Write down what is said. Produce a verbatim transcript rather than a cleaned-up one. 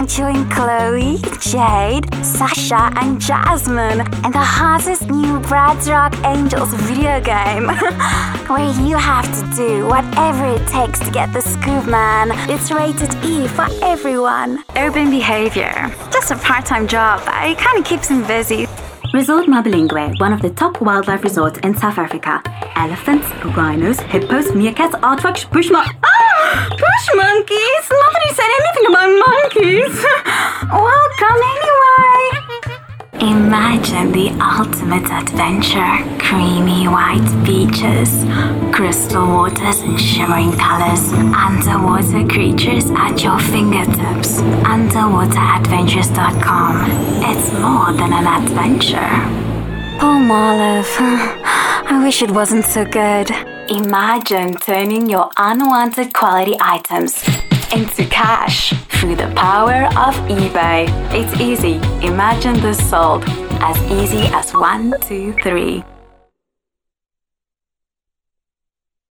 join Chloe, Jade, Sasha, and Jasmine in the hottest new Brad's Rock Angels video game, where you have to do whatever it takes to get the scoop, man. It's rated E for everyone. Urban behavior. Just a part-time job, but it kind of keeps him busy. Resort Mabalingwe, one of the top wildlife resorts in South Africa. Elephants, rhinos, hippos, meerkats, aardvarks, bush mon- ah! Bush monkeys! Nobody said anything about monkeys! Welcome anyway! Imagine the ultimate adventure. Creamy white beaches, crystal waters and shimmering colors, underwater creatures at your fingertips. underwater adventures dot com. It's more than an adventure. Oh, Marlev. I wish it wasn't so good. Imagine turning your unwanted quality items into cash through the power of eBay. It's easy. Imagine this sold as easy as one, two, three.